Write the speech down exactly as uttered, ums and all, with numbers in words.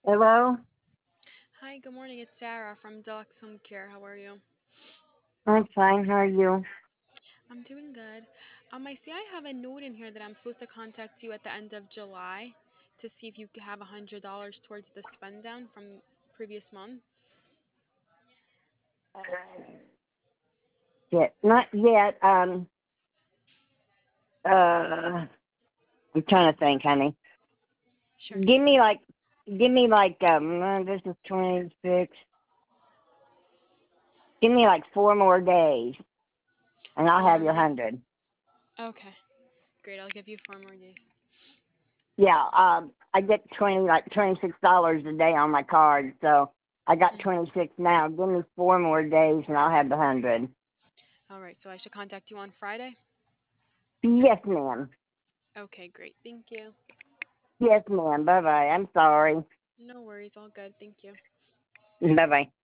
Hello? Hi, good morning. It's Sarah from Deluxe Home Care. How are you? I'm fine. How are you? I'm doing good. Um, I see I have a note in here that I'm supposed to contact you at the end of July to see if you could have a hundred dollars towards the spend down from previous months. Uh, Yet, not yet. Um, uh, I'm trying to think, honey. Sure, Give take your me time. like, give me like, um, uh, this is twenty-six. Give me like four more days, and I'll have Four your more. hundred. Okay, great. I'll give you four more days. Yeah. Um, I get twenty, like twenty-six dollars a day on my card, so I got Mm-hmm. twenty-six now. Give me four more days, and I'll have the hundred. All right, so I should contact you on Friday? Yes, ma'am. Okay, great. Thank you. Yes, ma'am. Bye bye. I'm sorry. No worries. All good. Thank you. Bye bye.